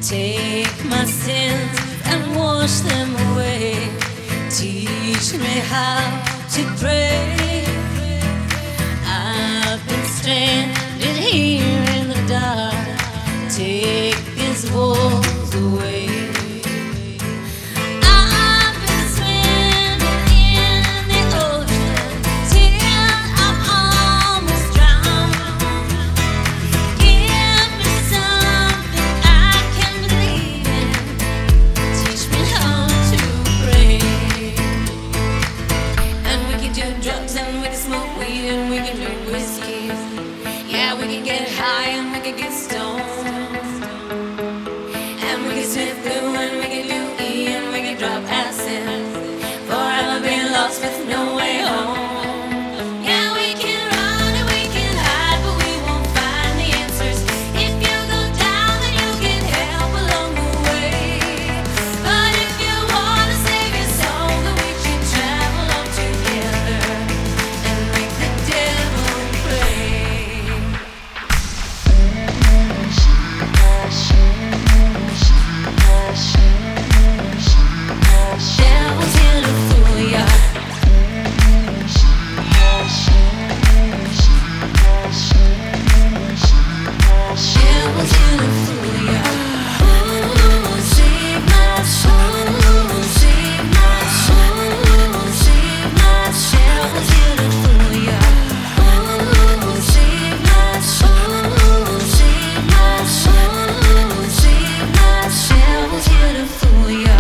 Take my sins and wash them away. Teach me how to pray. I've been stranded here in the dark. Take these walls away. I've been swimming in the ocean till I'm almost drowned. Give me something I can believe in. Teach me how to pray. And we can do drugs and we can smoke weed and we can drink whiskey. Yeah, we can get high and we can get stoned. And we can sniff glue and we can do E and we can drop acid. Forever being lost with no way home. Yeah, we can run and we can hide, but we won't find the answers. If you go down, then you get help along the way. But if you wanna save your soul, then we should travel on together and make the devil pray. Devil's here to fool ya. Devil's here to fool ya. Ooh, save my soul, save my soul, save my soul. Devil's here to fool ya. Ooh, save my soul, save my soul, save my soul. Devil's here to fool ya.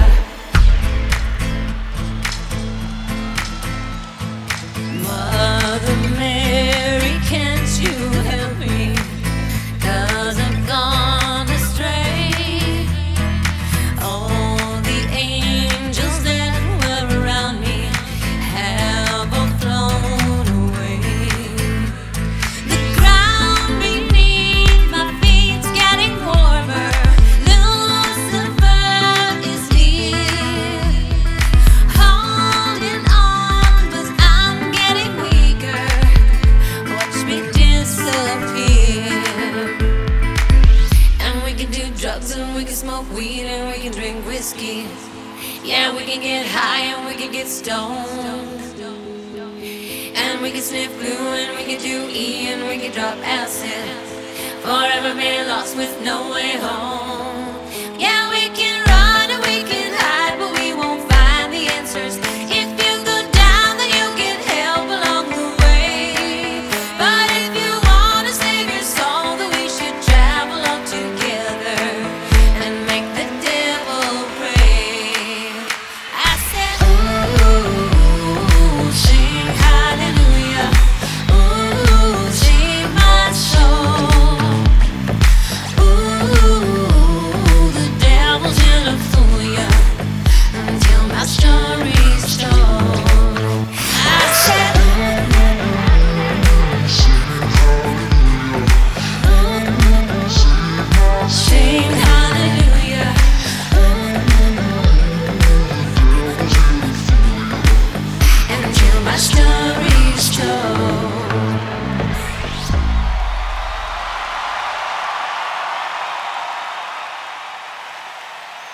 Mother Mary, can't you help me? 'Cause I've gone astray. All the angels that were around me have all flown away. The ground beneath my feet's getting warmer. Lucifer is here, holding on, but I'm getting weaker. Watch me disappear. And we can do drugs and we can smoke weed and we can drink whiskey. Yeah, we can get high and we can get stoned. And we can sniff glue and we can do E and we can drop acid. Forever be lost with no way home.